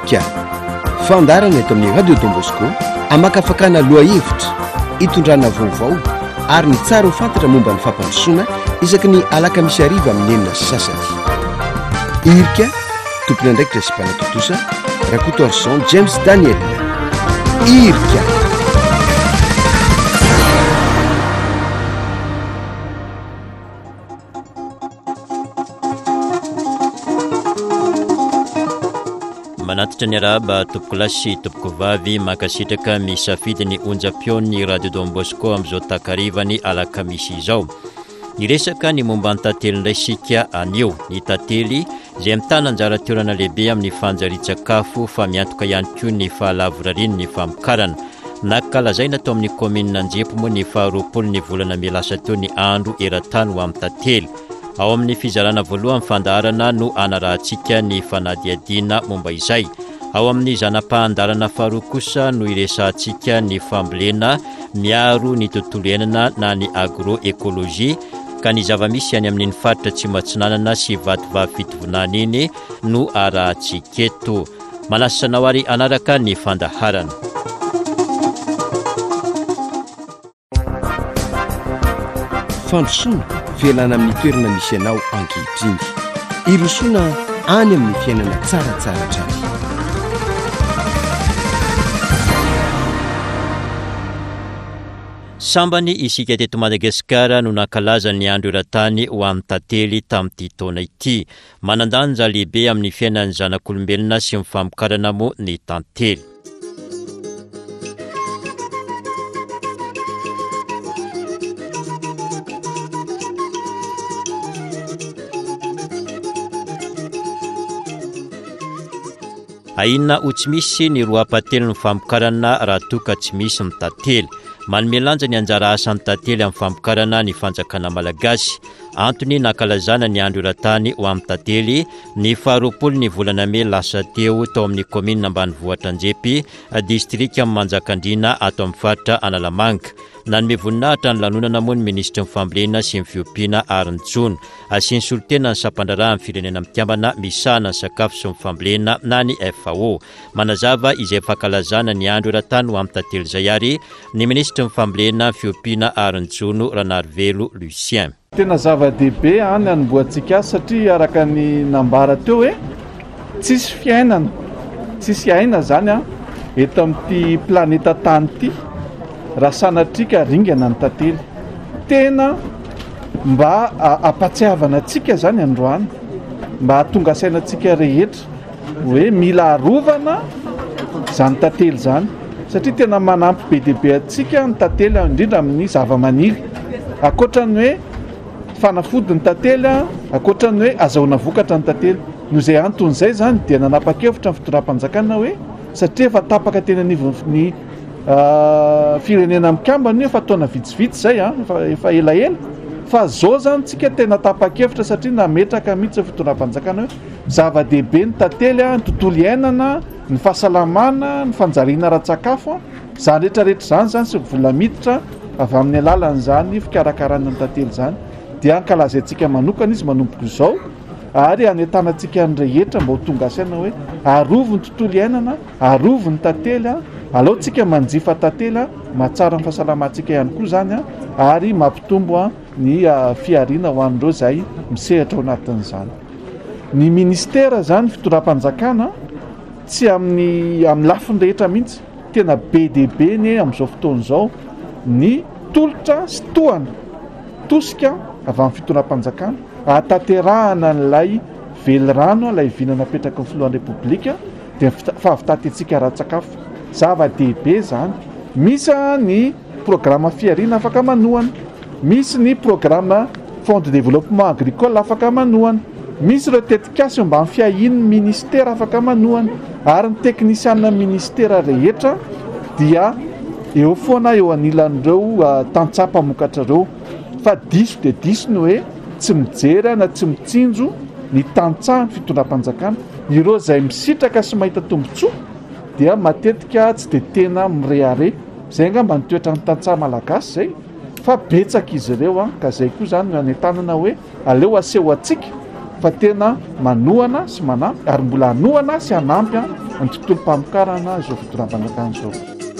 irika fandarana eto amin'ny radio Don Bosco amakafakana loahevitra hitondrana vaovao ary ny tsara ho fantatra momba ny fampandrosoana isaky ny alakamisy ariva amin'ny enina sasany. Irika tompony andraikitra sy mpanatotosa Rakoto Arson James Daniel. Irika manatitra ny araba tompoko lasy tompoko vavy makasitraka misafidy ny onjam-peon'ny radio Don Bosco amin'izao takarivany alakamisy izao. Ny resaka ny momba ny tantely indray sika anio. Ny tantely izay mitana anjara toerana lehibe amin'ny fanjarian-tsakafo fa miantoka ihany koa ny fahalavorariny ny famokarana. Nankalazaina tao amin'ny komina Anjepo moa ny 20 ny volana Melasa teo ny andro eran-tany ho amin'ny tantely. Ao amin'ny fizarana voalohany fandaharana no anarahantsika ny fanadihadiana momba izay. Ao amin'ny zanam-pahandarana faharoa kosa no iresantsika ny fambolena miaro ny tontolo iainana na ny agroekôlôjia ka ny zava-misy any amin'ny faritra Tsimbatsinanana sy Vatovavy fitovonana iny no arahantsika eto. Manasanao ary anaraka ny fandaharana. Fandrosoana velana amin'ny toerana misy anao ankehitriny. Irosoana any amin'ny fiainana tsaratsara hatrany. Sambany isika teto Madagasikara no nankalaza ny andro eran-tany ho amin'ny tantely tamin'ity taona ity. Manandanja lehibe amin'ny fiainan'ny zanak'olombelona sy mifamokarana moa ny tantely. Aina ho tsy misy ny roa apately ny famokarana raha toka tsy misy ny tantely. Manome lanja ny anjara asan'ny tantely amin'ny famokarana ny fanjakana malagasy. Antony nankalazana ny andro eran-tany ho amin'ny tantely ny 20 ny volana May lasa teo tao amin'ny komina ambanivohitra Anjepy, distrika Manjakandriana ato amin'ny faritra Analamanga. Nanome voninahitra ny lanonana moa ny ministra ny fambolena sy ny fiompiana Arontsony. Asiany solotena ny sampandraraha amin'ny firenena mitiambana misahana ny sakafo sy ny fambolena na ny FAO. Manazava izay fankalazana ny andro eran-tany ho amin'ny tantely izay ary ny ministra ny fambolena fiompiana Arontsony Ranarivelo Lucien. Tena zava-dehibe any anomboantsika satria araka ny nambara teo hoe tsisy fiainana, tsisy aina zany eto amin'ity planeta tany ity raha sanatrika ringana ny tantely. Tena mba ampatsiavana antsika zany androany, mba hatonga sainantsika rehetra hoe mila arovana zany tantely zany satria tena manampy be dehibe antsika ny tantely indrindra amin'ny zava-maniry. Akoatrany hoe fanafody ny tantely, akoatrany hoe azahoana vokatra ny tantely. Noho izay anton'izay zany dia nanapa-kevitra ny fitondram-panjakana hoe satria efa tapaka tena ny firenena mikambana efa taona vitsivitsy zay efa elaela, fa zao zany tsika tena tapa-kevitra satria nametraka mihitsy fitondram-panjakana hoe zava-dehibe ny tantely, ny tontolo iainana, ny fahasalamana, ny fanjariana ara-tsakafo, zany rehetrarehetra zany sy vola miditra avy amin'ny alalan'izany fikarakarana ny tantely zany. Dia ankalazaintsika manokana izy manomboka izao ary anentanantsika ny rehetra mba ho tonga saina hoe arovo ny tontolo iainana, arovo ny tantely, alohantsika manjifa tantely, mahatsara ny fahasalamantsika ihany koa zany ary mampitombo ny fiariana ho an'ireo izay misehatra ao anatin'izany. Ny ministera zany fitondram-panjakana tsy amin'ny lafiny rehetra mihitsy, tena be dehibe ny amin'izao fotoana izao ny tolotra sy tohana tosika avy amin'ny fitondram-panjakana ahatanterahana n'ilay velirano ilay vinana apetraka ny filohan'ny repoblika dia fahavitatentsika ara-tsakafo. Zava-dehibe zany. Misy ny programma fiariana afaka manohana, misy ny programma fond de développement agricole afaka manohana, misy ireo tetikasy mba amin'ny fiahin'ny ministera afaka manohana ary ny teknisianina ministera rehetra dia eo foana eo anilan'ireo tantsapa mokatra ireo. Fa diso dia diso ny hoe tsy mijery na tsy mitsinjo ny tantsahany fitondram-panjakana. Ireo izay misitraka sy mahita tombotsoa dia matetika tsy dia tena mirehare. Izay ngamba ny toetra ny tantsaha malagasy zay, fa betsaka izy ireo ka zay koa zany no anentanana hoe aleo aseho antsika fa tena manohana sy manampy ary mbola anohana sy anampy ny tontolo mpamokarana izao fitondrampanjakana izao.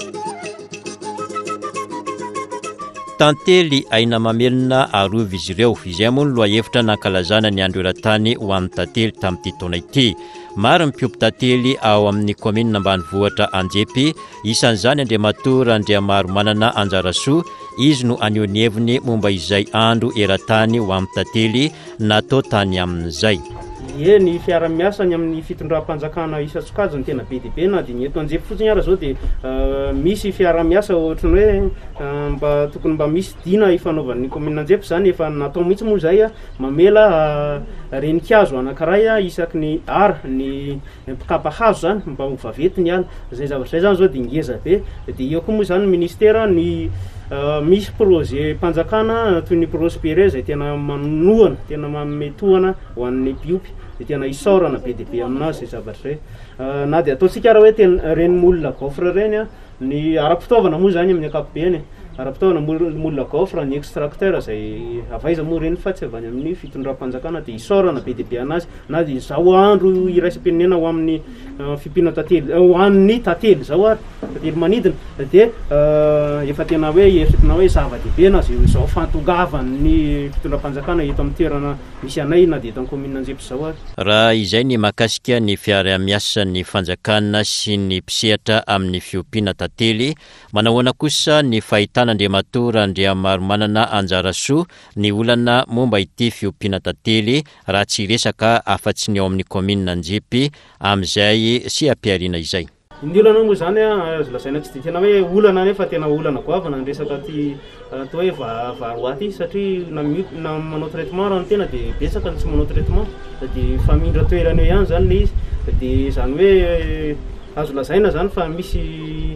Tantely aina mamelona arovy izy ireo. Izay moa ny lohahevitra nankalazana ny andro eran-tany ho amin'ny tantely tamin'ity taona ity. Maro ny mpiompy tantely ao amin'ny komina ambanivohitra Anjepy, isan'izany Andriamatoa Randriamaromanana Anjarasoa. Izy no aneho ny heviny momba izay andro eran-tany ho amin'ny tantely natao tany amin'izay. Ny fiara-miasa ny amin'ny fitondram-panjakana isa-tsokajy ny tena be dia be na dia ny eto Anjepy fotsiny ara zao dia misy fiara-miasa ohatrany hoe tokony mba misy dina ifanaovan'ny komina Anjepy zany efa natao mihitsy moa zay mamela renikazo anankiray isaky ny ara ny mpikapa hazo zany mba ho vavetiny ala zay zavatra zay zany zao dia ngeza be dia eo koa moa zany ministera ny misy projet mpanjakana toy ny prospere zay tena manohana tena mametohana ho an'ny biopy dia tena isaorana be dia be aminazy zay zavatra zay na dia ataontsika raha hoe tena reny molina gaufre reny ny ara-pitaovana moa zany amin'ny ankapobeny ara-pitaovana molina gaufre ny extracteur zay avaiza moa reny fa tsy avy any amin'ny fitondram-panjakana dia isaorana be dia be anazy na dia zao andro iraisam-pirenena ho amin'ny fimpina tantely ho an'ny tantely zao ary tantely manidina dia efa tena hoe eritrina hoe zava-dehibe na zao fantongavan'ny fitondram-panjakana eto amin'ny toerana misy anay na dia eto amin'ny komina Anjepy zao ary. Raha izay ny makasika ny fiara-miasa ny fanjakana sy ny mpisehatra amin'ny fiompiana tantely, manahoana kosa ny fahitan'Andriamatoa Randriamaromanana Anjarasoa ny olana momba ity fiompiana tantely raha tsy resaka afa-tsy ny ao amin'ny komina Anjepy amin'izay sy ampiarina izay. Ny olana moa zany azo lazaina tsy dia tena hoe olana nefa tena olana goavana ny resaka ty atao hoe varoaty satria na manao traitement raha ny tena dia betsaka ny tsy manao traitement dia famindra toerana eo ihany zany le izy dia zany hoe azo lazaina zany fa misy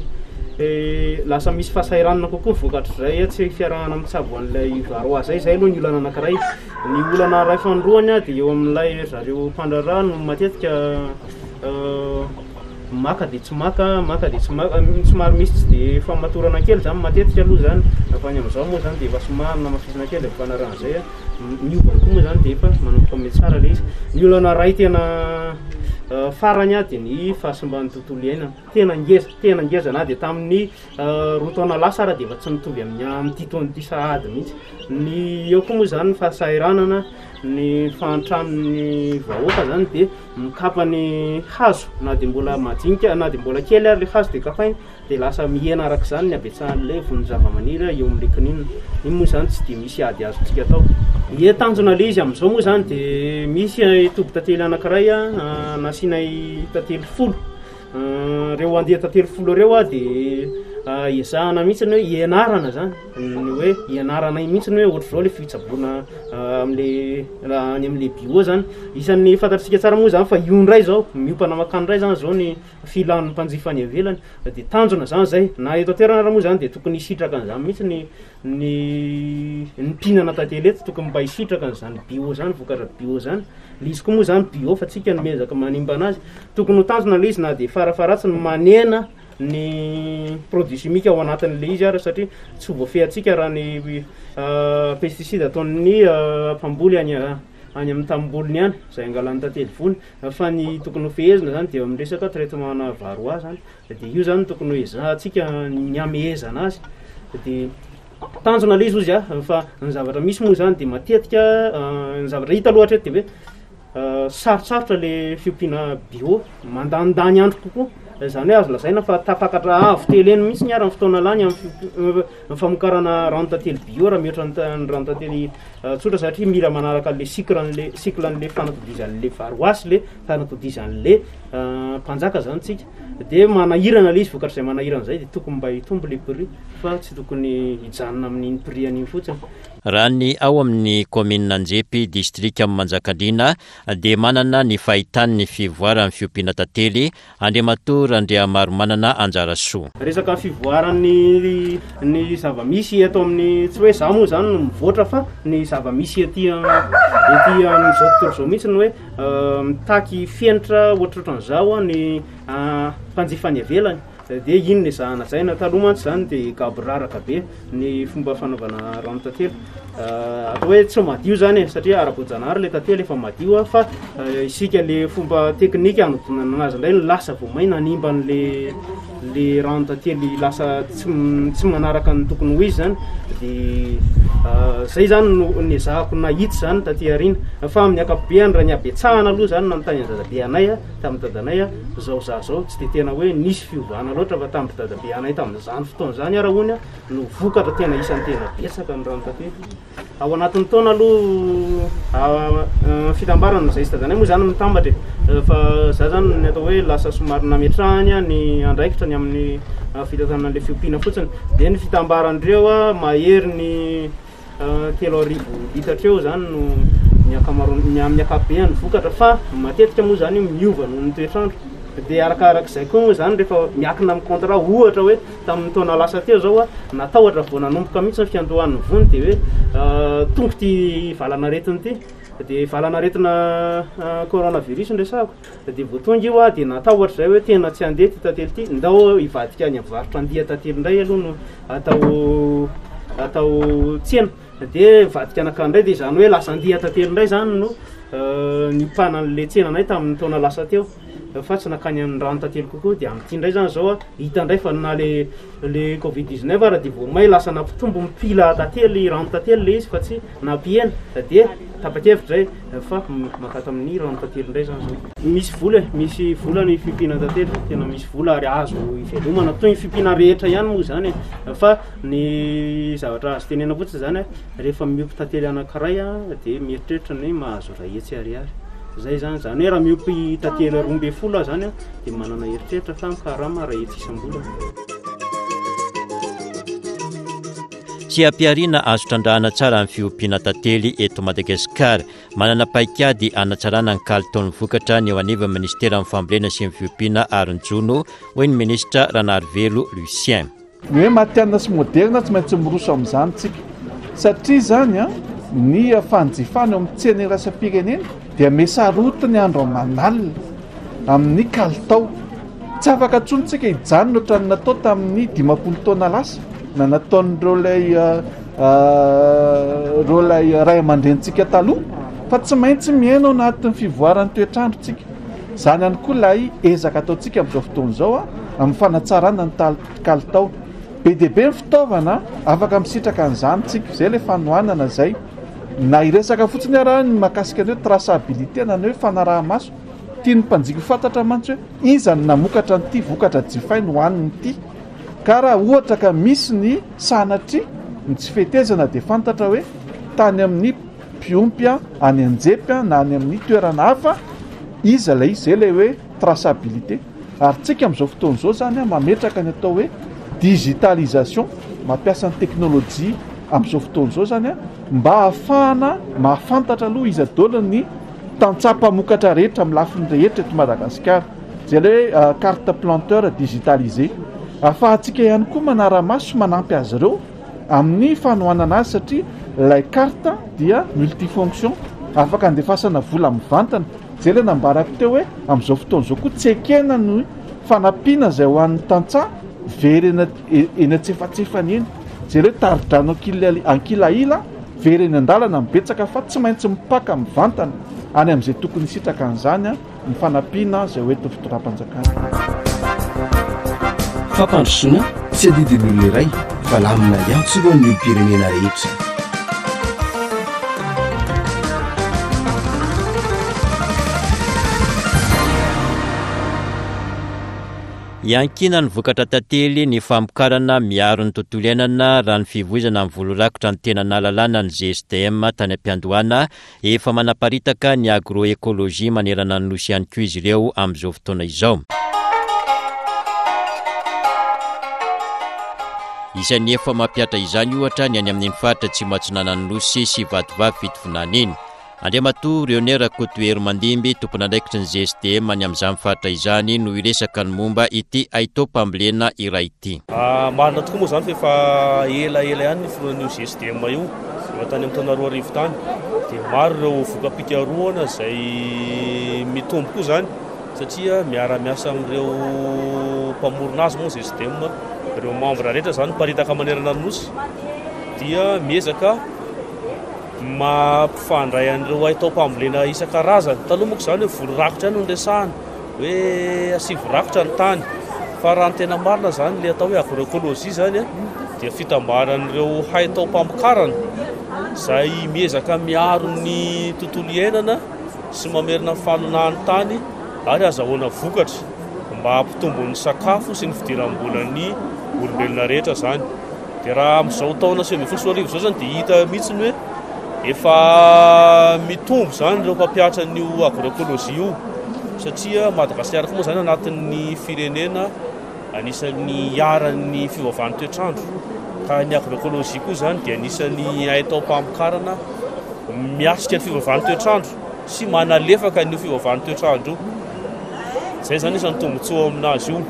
lasa misy fahasahiranana kokoa vokatr'izay tsy fiarahana mitsabo an'ilay varoa zay aloha ny olana anankiray. Ny olana ray fandroany dia eo amin'ilay zareo mpandrarà no matetika maka dia tsy maka dia tsy maka somary misy tsy dia famatorana kely zany matetika aloha zany afa any amin'izao moa zany dia efa somary namafisina kely fanarahan'izay miovany koa moa zany dia efa manomboka ame tsara le izy. Ny olana ray tena farany dia ny fahasimban'ny tontolo iainana tena ngeza na dia tamin'ny roa taona lasa raha dia efa tsy mitovy amin'ity taon'ity sahady mihitsy. Ny eo koa moa zany ny fahasahiranana ny fahantramin'ny vahoaka zany dia mikapa ny hazo na dia mbola majinika na dia mbola kely ary le hazo dia kapaina dia lasa mihena araka izany ny abetsahan'ilay vony zava-maniry eo amin'ny kininina. Iny moa zany tsy dia misy ady azontsika atao. Tanjona le izy amin'izao moa zany dia misy toby tantely anankiray nasianay tantely folo reo andeha tantely folo reo dia ezahana mihitsy hoe ianarana zany ny hoe ianarana mihitsy hoe ohatr'izao le fitsaboana any amin'le bio zany isan'ny fantatritsika tsara moa zany fa iondray zao miopana makandray zany zao ny filan'ny mpanjifa any ivelany dia tanjona zany zay na eto toerana raha moa zany dia tokony hisitraka an'izany mihitsy ny mpinana tantely eto tokony mba hisitraka an'izany bio zany vokatra bio zany le izy koa moa zany bio fa tsika nomezaka manimba anazy tokony ho tanjona le izy na dia farafaratsiny manena ny produit chimique ao anatin'le izy ary satria tsy ho voafehantsika raha ny pesticide ataon'ny mpamboly any amin'ny tamboliny any zay angalan'ny tantely vony fa ny tokony ho fehezina zany dia amin'ny resaka traitement na varoa zany dia io zany tokony ho ezahantsika ny ameheza anazy dia tanjona le izy ozy fa ny zavatra misy moa zany dia matetika ny zavatra hita loatra eto dia hoe sarotsarotra le fiompiana bio mandandany andro kokoa zany hoe azo lazaina fa tapakatra avo tely eny mihitsy ny ara ny fotoana lany amin'ny famokarana rano tantely bio raha mihoatra ny rano tantely tsotra satria mila manaraka le cyclen'le fanatodizan'le varoasy le fanatodizan'le mpanjaka zany tsika dia manahirana le izy vokatr'izay manahirana zay dia tokony mba hitombo le prix fa tsy tokony hijanona amin'iny prix an'iny fotsiny. Raha ny ao amin'ny komina Anjepy distrika amin'ny Manjakandriana dia manana ny fahitan'ny fivoaran'ny fiompiana tantely Andriamatoa Randriamaromanana Anjarasoa. Resaka fivoaran'ny ny zava-misy eto amin'ny tsy hoe za moa zany no mivoatra fa ny zava-misy ety amin'izao tontolo zao mihitsy ny hoe mitaky fienitra ohatrohatran'izao ny mpanjifa any ivelany dia iny ny zahana zay na taloha mantsy zany dia gaboraraka be ny fomba fanaovana rano tantely atao hoe tsy madio zany e satria ara-boajanahary le tantely efa madio fa isika le fomba teknika anodinana anazy indray ny lasa vao maina hanimba le rano tantely lasa tsy manaraka ny tokony ho izy zany dia zay zany ny zahako nahitsy zany taty arina fa amin'ny akapobeany raha ny abetsahana aloha zany nanontany ny dadabe anay tamin'ny dadanay zao tsy de tena hoe nisy fiovana loatra fa tamin'ny dadabe anay tamin'izany fotoana zany raha hony no vokatra tena isan'ny tena betsaka ny rano tantely ao anatin'ny taona aloha fitambarana zay sy dadanay moa zany mitambatra fa za zany ny atao hoe lasa somary nametrahany ny andraikitra ny amin'ny fitantanana le fiompiana fotsiny dia ny fitambarandreo mahery ny 3,000 litatra eo zany no amin'ny akapobeany vokatra fa matetika moa zany miova noho ny toetrandro dia arakarak'izay koa moa zany rehefa miakina amin'ny contrat ohatra hoe tamin'ny taona lasa teo zao natahotra vao nanomboka mihitsy ny fiandohan'ny vony dia hoe tonga ty valanaretiny ty dia valanaretina coronavirus ndresako dia vao tonga io dia natahotra zay hoe tena tsy handeha ty tantely ty ndao hivadika any amivarotra andia tantely indray aloha no atao tsena dia vadika anakandray dia zany hoe lasa andia tantely indray zany no nipana an'le tsenanay tamin'ny taona lasa teo fa tsy nakany amin'ny rano tantely kokoa dia amin'ity indray zany zao hita indray fa na le covid-19 raha dia vao may lasa nampitombo mipila tantely rano tantely le izy fa tsy nampiena dia tapakevitra zay fa makata amin'ny rano tantely indray zany zao misy vola ny fiompiana tantely tena misy vola ary azo ivelomana toy ny fiompiana rehetra ihany moa zany fa ny zavatra azo tenena fotsiny zany rehefa miompy tantely anankiray dia mieritreritra ny mahazo ray hetsy ariary zay zany hoe raha miompy tantely 12 zany dia manana eritreritra fa mikarama ray hetsy isam-bolana. Tsy ampiarina azo trandrahana tsara amin'ny fiompiana tantely eto Madagasikara. Manana paikady anatsarana ny kalitaon'ny vokatra ny eo aniva ministera amin'ny fambolena sy ny fiompiana Aronjono hoy ny ministra Ranarivelo Lucien. Hoe matianina sy moderna tsy maintsy miroso amin'izany tsika satria zany ny fanjifana amin'ny tsena iraisam-pirenena dia mesarotiny andro manalina amin'ny kalitao tsy afaka tsontsika hijanona ohatrany natao tamin'ny 50 taona lasa na nataon'ireo lay ray aman-drentsika taloha fa tsy maintsy miaina ao anatin'ny fivoaran'ny toetrandro tsika zany ihany koa lay ezaka ataontsika amin'izao fotoana izao amin'ny fanatsarana ny kalitao be dia be ny fitaovana afaka misitraka an'izany tsika zay le fanohanana zay na iresaka fotsiny araha ny mahakasika ny hoe traçabilité na ny hoe fanaraha-maso tia ny mpanjiky fantatra mantsy hoe izany namokatra nyity vokatra jifainy hohaniny ity ka raha ohatra ka misy ny sanatry ny tsy fetezana dia fantatra hoe tany amin'ny mpiompy any anjepy na any amin'ny toerana hafa iza lay izay lay hoe traçabilité ary tsika amin'izao fotoana izao zany mametraka ny atao hoe digitalisation mampiasa ny teknôlôjia amin'izao fotoana izao zany mba ahafahana mahafantatra aloha izy adolo ny tantsapamokatra rehetra amin'ny lafiny rehetra eto Madagasikara zay le hoe carte planteur digitalisé ahafahantsika ihany koa manara-maso manampy azy ireo amin'ny fanohanana azy satria ilay carte dia multifonction afaka andefasana vola mivantana zay le nambarako teo hoe amin'izao fotoana izao koa tsy ekena ny fanampiana izay ho an'ny tantsaha very eny antsefatsefany eny zay le taridrano ankilaila very eny an-dalana mibetsaka fa tsy maintsy mipaka mivantana any amin'izay tokony sitraka an'izany ny fanampiana izay hoentin'ny fitondram-panjakana. Fampandrosoana tsy adidin'olona iray fa lamina iantso eo ny pirenena rehetra. Iankina ny vokatra tantely ny famokarana miaro ny tontolo iainana raha ny fivoizana amin'ny volorakotra ny tena nahalalana ny GSDM tany am-piandohana efa manaparitaka ny agroekôlôjia manerana ny nosy ihany koa izy ireo amin'izao fotoana izao. Isan'ny efa mampiatra izany ohatra ny any amin'ny faritra tsy matsinana ny nosy sy vatovavy fitovinana iny. Andriamatoa Réonera Kotoero Mandimby tompon'andraikitry ny GSDM any amin'izany faritra izany no iresaka ny momba ity aitao-pambolena iray ity. Marina tokoa moa zany fa efa ela ihany ny firoan'io GSDM io efa tany amin'ny taona 2000 tany dia maro ireo vokam-pikarohana izay mitombo koa zany satria miara-miasa amin'ireo mpamorona azy moa système ireo membre rehetra zany mparitaka manerana ny nosy dia miezaka mampifandray an'ireo ahitao mpambolena isan-karazany. Taloha moa zany hoe voly rakotra any no resahana hoe asivy rakotra ny tany fa raha ny tena marina zany le atao hoe agroécologie zany dia fitambaran'ireo haitao mpamokarana izay miezaka miaro ny tontolo iainana sy mamerina ny fanonahany tany ary azahoana vokatra mba hampitombon'ny sakafo sy ny fidiram-bolan'ny olombelona rehetra zany. Dia raha amin'izao taona 2024 zao zany dia hita mihitsiny hoe efa mitombo zany ireo mpampiatra n'io agroécologie io satria Madagasikara koa moa zany anatin'ny firenena anisan'ny iaran'ny fiovaovan'ny toetrandro ka ny agroécologie koa zany dia anisan'ny ahitao mpamokarana miasika ny fiovaovan'ny toetrandro sy manalefaka ny fiovaovan'ny toetrandro io. Zay zany isan'ny tombotsoa aminazy io.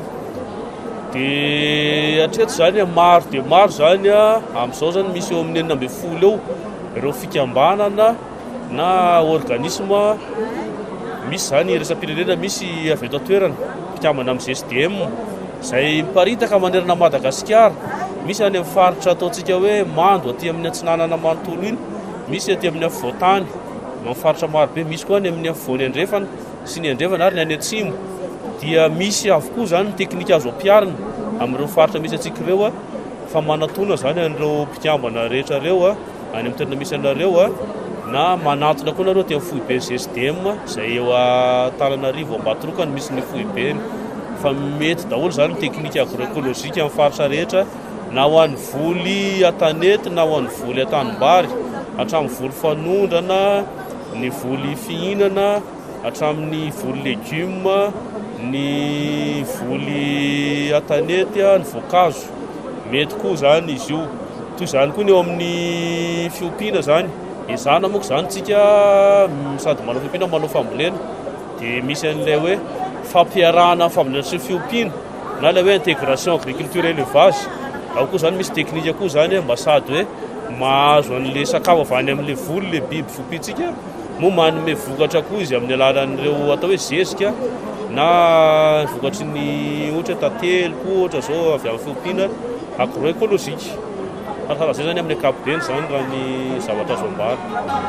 Dia hatreto zany maro dia maro zany amin'izao zany misy eo amin'ny 9 eo ireo fikambanana na organisme misy zany resam-pirenena misy avy eto toerana mpikambana amin'ny SDM izay miparitaka manerana Madagasikara. Misy any amin'ny faritra ataontsika hoe Mando aty amin'ny Antsinanana manontolo iny, misy aty amin'ny Voatany amin'ny faritra marobe, misy koa any amin'ny Voany Andrefana sy ny Andrefana ary ny any Atsimo. Dia misy avokoa zany teknika azo ampiarina amin'ireo faritra misy atsika ireo fa manatona zany an'ireo mpikambana rehetra ireo any amin'ny toerana misy anareo na manatona koa nareo aty amin'ny foibe SDM izay eo Antananarivo Ambatorokany misy ny foibe. Fa mety daholo zany teknika agroécologique amin'ny faritra rehetra na ho an'ny voly an-tanety na ho an'ny voly an-tanimbary, hatramin'ny voly fanondrana, ny voly fihinana, hatramin'ny voly légume, ny voly an-tanety, ny voankazo. Mety koa zany izy io. Toy zany koa ny eo amin'ny fiompiana zany. Izana moa zany tsika sady manao fiompiana manao fambolena dia misy an'ilay hoe fampiarahana fambolena sy fiompiana na ilay hoe intégration agriculture élevage. Ao koa zany misy teknika koa zany mba sady hoe mahazo an'le sakafo avy any amin'le voly le biby fiompiantsika moa manome vokatra koa izy amin'ny alalan'ireo atao hoe zezika na vokatry ny ohatra tantely koa ohatra zao avy amin'ny fiompiana agroécologique. Arakaraka zay zany amin'ny ankapobeny zany raha ny zavatra azo ambara.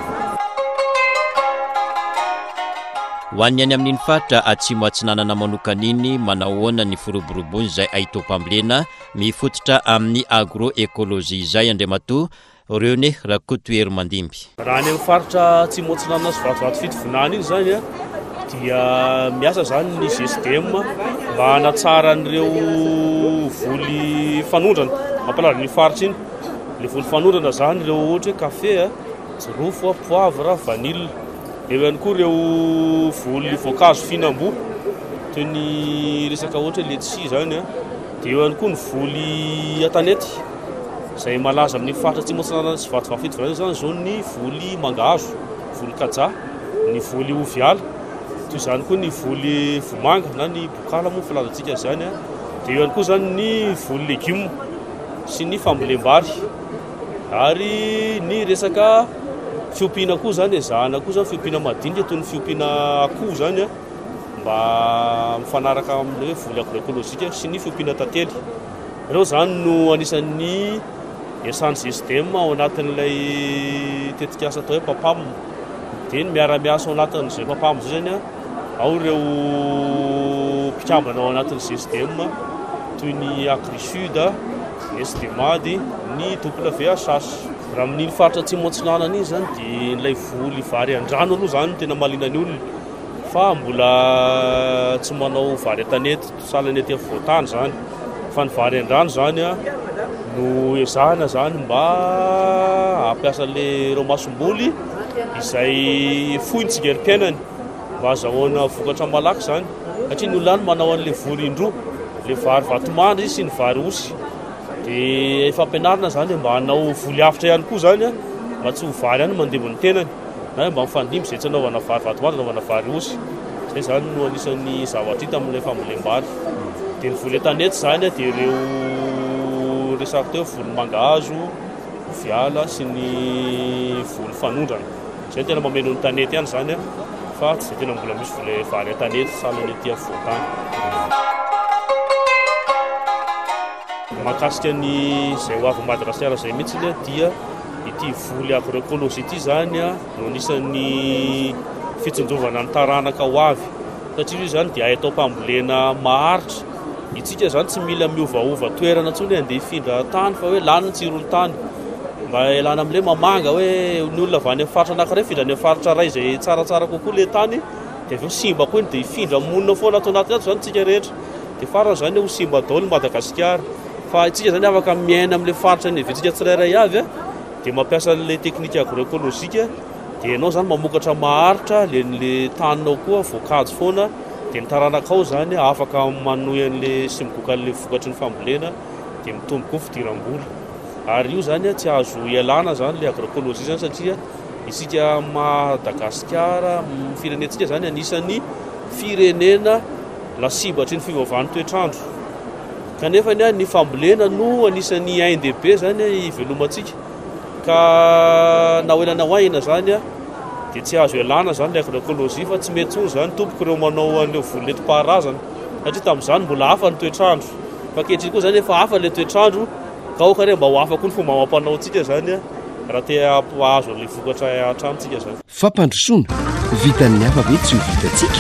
Ho an'ny any amin'iny faritra Atsimo Atsinanana manokan'iny manahoana ny firoborobony izay ahitao mpambolena mifototra amin'ny agroécologie izay Andriamatoa René Rakotoery Mandimby. Raha any amin'ny faritra Atsimo Atsinanana sy vatovato fitovonana iny zany dia miasa zany ny SDM mba hanatsara an'ireo voly fanondrana mampalaza ny faritra iny. Le voly fanondrana zany ireo ohatra hoe kafe, jirofo, poivre, vanille. Eo ihany koa ireo voly voankazo fihinam-boa toy ny resaka ohatra letsia zany dia eo ihany koa ny voly an-tanety izay malaza amin'ny faritra Atsimo Atsinanana sy vatovato fitovonana zany zao ny voly mangahazo, voly kaja, ny voly oviala, toy izany koa ny voly vomanga na ny bokala moa filazantsika zany dia eo ihany koa zany ny voly légume sy ny fambolem-bary ary ny resaka fiompiana koa zany ezahana koa zany fiompiana madinika toy ny fiompiana akoho zany mba mifanaraka amin'ny hoe voly agroécologique sy ny fiompiana tantely. Ireo zany no anisan'ny esan'ny SDM ao anatin'ilay tetikasa atao hoe papam. Dia ny miara-miasa ao anatin'izay papam zay zany ao ireo mpikambana ao anatin'ny SDM toy ny Agrisud, SDMAD, ny WHS. Raha amin'iny faritra Atsimo Atsinanana iny zany dia ilay voly vary an-drano aloha zany tena mahaliana ny olona fa mbola tsy manao vary an-tanety sahala ety amin'ny Voatany zany fa ny vary an-drano zany no ezahana zany mba hampiasa ireo masom-boly izay fohy ny tsigari-piainany mba azahoana vokatra malaky zany satria ny olona manao an'ilay voly indroa, le vary vatomandry sy ny vary osy. Dia efa ampianarina zany mba hanao voly avitra ihany koa zany mba tsy ho vary ihany mandevy ny tenany na mba mifandimby izay tsy anaovana vary vatomandry anaovana vary osy. Zay zany no anisan'ny zavatra hita amin'ilay fambolem-bary. Dia ny voly an-tanety zany dia ireo resaka teo voly mangahazo, viala sy ny voly fanondrana. Zay tena mameno ny tanety ihany zany fa tsy tena mbola misy vole vary tanety salany aty afovoantany. Mahakasika ny zay ho avy Madagasikara zay mihitsy le dia ity voly agroekôlôzia ity zany a no anisan'ny fitsonjovana ny taranaka ho avy satria io zany dia atao mpambolena maharitra. Itsika zany tsy mila miovaova toerana ntsony andeha hifindra tany fa hoe lany ny tsiron-tany mba elana amin'le mamanga hoe ny olona avy any amin'ny faritra anankiray hifindra any amin'ny faritra ray izay tsaratsara kokoa le tany dia aveo simba koa iny dia hifindra monina foana atao anaty ato zany tsika rehetra dia farany zany ho simba daholo Madagasikara. Fa itsika zany afaka miaina amin'le faritra ny avetsika tsirairay avy a dia mampiasa le teknika agroekôlôzika dia ianao zany mamokatra maharitra len'le taninao koa voankazo foana dia ny taranakao zany afaka manohy an'le sy mikoka an'le vokatry ny fambolena dia mitombo koa fidiram-bola. Ary io zany tsy azo ialana zany le agroekôlôzia zany satria isika Madagasikara firenentsika zany anisan'ny firenena lasibatry ny fiovaovan'ny toetrandro. Kanefa ny fambolena no anisan'ny ANDB zany ivelomantsika ka na hoelana hoaina zany a dia tsy azo ialana zany le agroekôlôzia fa tsy mety tsony zany tompoko ireo manao an'ileo voly netim-paharazana satria tamin'izany mbola hafa ny toetrandro fa ankehitriny koa zany efa hafa le toetrandro ka okare mba ho afaka koa ny fomba mampanao antsika zany a raha te azo le vokatra atranontsika zany. Fampandrosoana vitan'ny hafa ve tsy ho vitantsika?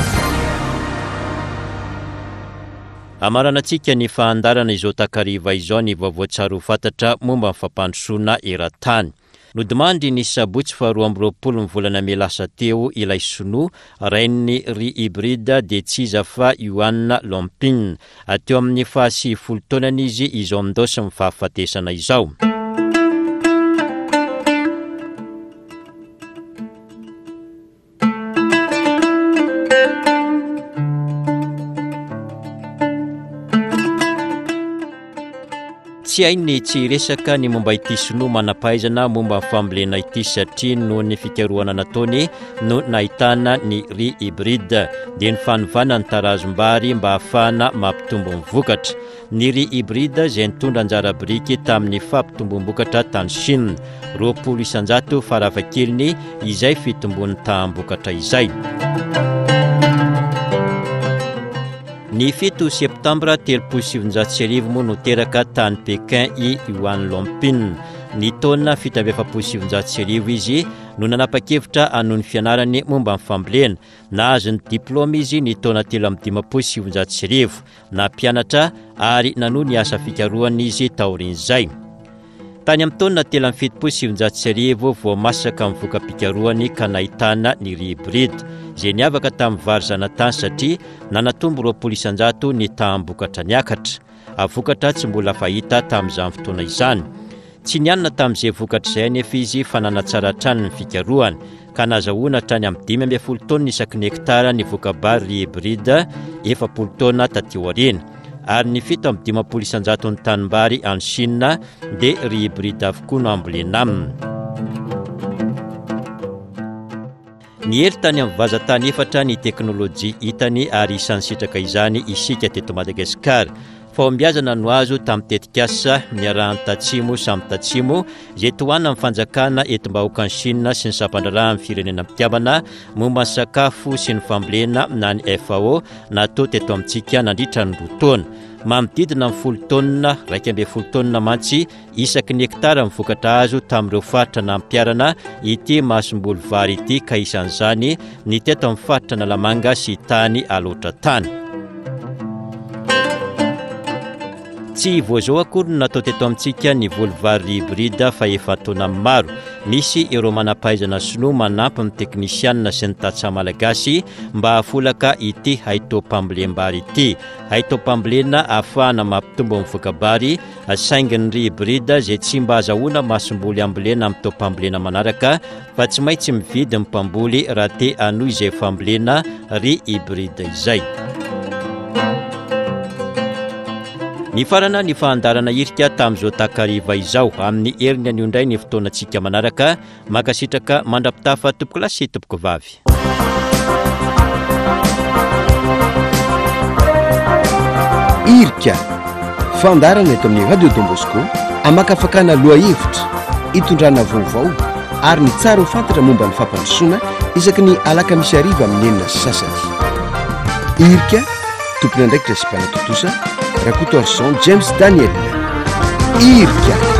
Amaranantsika ny fahandarana izao takariva izao ny vaovao-tsara ho fantatra momba ny fampandrosoana eran-tany. Nodimandry ny sabotsy fa 12 ny volana Melasa teo ilay Sonoa rain'ny Ry Hybride de Tsiza fa Ioanna Lompin. Ateo amin'ny 70 taonany izy izao amindao ny fahafatesana izao. Tsy hainy tsy resaka ny momba ity Sonoa manampahaizana momba ny fambolena ity satria no ny fikarohana nataony no nahitana ny Ry Hybride dia ny fanovana ny tarazom-bary mba ahafahana mampitombo ny vokatra. Ny Ry Hybride izay nitondra anjara biriky tamin'ny fampitombo-bokatra tany Chine 20% farafakeliny izay fitombon'ny taham-bokatra izay. Ny 7 septambra 1770 moa no teraka tany Pekin i Ioanna Lompin. Ny taona 1770 izy no nanapa-kevitra hanao ny fianarany momba ny fambolena. Nahazo ny diplôma izy ny taona 1770 na mpianatra ary nanohy ny asa fikarohana izy taorin'izay. Tany amin'ny taona 1770 vao masaka amin'ny voka-pikarohany ka nahitana ny Ry Hybride izay niavaka tamin'ny vary zanatany satria nanatombo 20% ny taham-bokatra niakatra. Avokatra tsy mbola fahita tamin'izany fotoana izany. Tsy nianina tamin'izay vokatra izay nefa izy fa nanatsara hatrany ny fikarohany ka nazahoana hatrany amin'ny 5 taona isaky ny hektara ny voka-bary Ry Hybride 70 taona taty aoriana. Ary ny 750 ny tanimbary any Chine dia Ry Hybride avokoa no ambolena aminy. Ny heri tany amin'ny vazatany efatra ny teknôlôjia hitany ary isan'ny sitraka izany isika teto Madagasikara. Fahombiazana no azo tamin'ny tetikasa niarahany tatsimo samy tatsimo izay tohana amin'ny fanjakana etim-bahoaka ny Chine sy ny sampandraraha amin'ny firenena mpitiavana momba ny sakafo sy ny fambolena na ny FAO natao teto amintsika nandritra ny roa taona. Manodidina amin'ny 10 taona 1.5 taona mantsy isaky ny hektara ny vokatra azo tamin'ireo faritra na ampiarana ity masom-bolo vary ity ka isan'izany ny teto amin'ny faritra na Lamanga sy tany aloatra tany. Tsy voazao akory no natao teto amintsika ny volovary Hybride fa efa taona maro. Misy ireo manampahaizana Sonoa manampy ny teknisianina sy ny tantsaha malagasy mba hafolaka ity haitao-pambolem-bary ity. Haitao-pambolena ahafahana mampitombo amin'ny voka-bary saingy ny Ry Hybride izay tsy mba azahoana masom-boly ambolena amin'ny tao-pambolena manaraka fa tsy maintsy mividy ny mpamboly raha te hanohy izay fambolena Ry Hybride izay. Ny farana ny fahandarana irika tamin'izao takariva izao amin'ny heriny any ondray ny fotoanantsika manaraka makasitraka mandrapitafa tompoko lahy sy tompoko vavy. Irika fandarana eto amin'ny Radio Don Bosco amakafakana loha hevitra hitondrana vaovao ary ny tsara ho fantatra momba ny fampandrosoana isaky ny alaka misy ariva amin'ny enina sy sasany. Irika tompony andraikitra sy mpanatotosa Rakoto Arson James Daniel. Irika